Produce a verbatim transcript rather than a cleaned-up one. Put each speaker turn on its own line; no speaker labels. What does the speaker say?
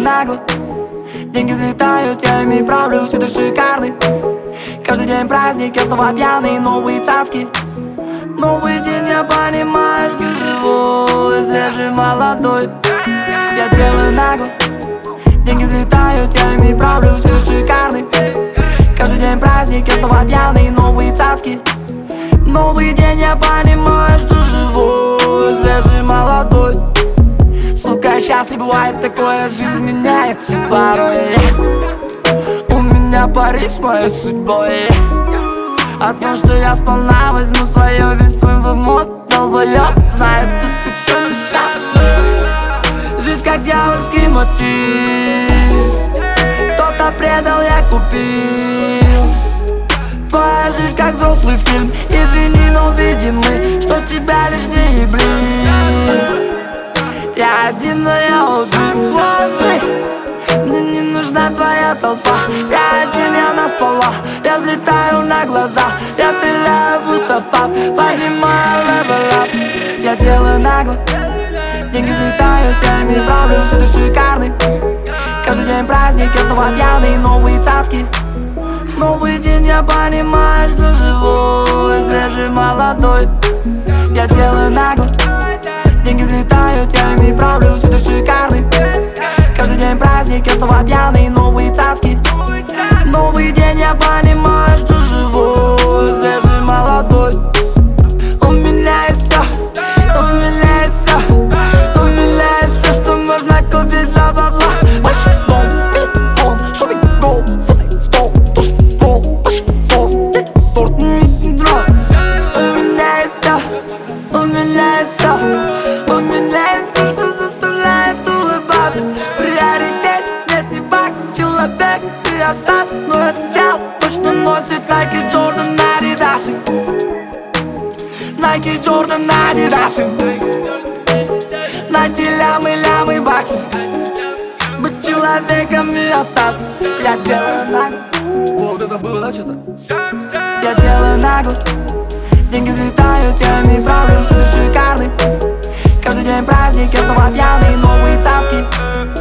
нагло. Деньги взлетают, я ими правлюсь, это шикарный. Каждый день праздник, я снова пьяный, новые цацки. Новый день, я понимаю, что живой, свежий, молодой. Я делаю нагло. Деньги взлетают, я ими правлюсь, это шикарный. Каждый день праздник, я снова пьяный, новые цацки. Новый день, я понимаю, что живой, свежий, молодой. Сука, счастлив бывает такое, жизнь меняется порой. У меня пари с моей судьбой. От того, что я сполна возьму свое, весь твой вымот, долбоёб, знает, ты ты помешал. Жизнь как дьявольский мотив. Кто-то предал, я купил. Твоя жизнь как взрослый фильм. Извини, но видимый, что тебя лишь не блин. Я один, но я один. Вот ты. Мне не нужна твоя толпа. Я один, я на стволах. Я взлетаю на глаза. Я стреляю, будто в пап. Поднимаю level up. Я делаю нагло. Деньги взлетают, я ими правлюсь, это шикарный. Каждый день праздник, я снова пьяный, новые цацки. Новый день, я понимаю, что живой, свежий, молодой. Я делаю нагло. Деньги взлетают, я ими правлюсь, это шикарный. Каждый день праздник, я снова пьяный, новые цацки. Новый день, я понимаю, что живой, свежий, молодой. У меня есть всё, у меня есть всё, у меня есть всё, что можно купить за бабло. Больше дом, битон, шопинг, гол, сотый стол, туш, стол, паш, сон, дед, торт, дрон. У меня есть всё, у меня есть всё, у меня есть всё, что заставляет улыбаться. Приоритет, нет, не бакс, человек, ты остался. Но это тело точно носит Nike, Jordan, Adidas. Nike, Jordan, Adidas. Найти лямы, лямы баксов. Быть человеком и остаться. Я делаю нагло.
Вот это было, да, что-то?
Я делаю нагло. Деньги взлетают, я ими правлюсь, это шикарный. Каждый день праздник, я снова пьяный, новые цацки.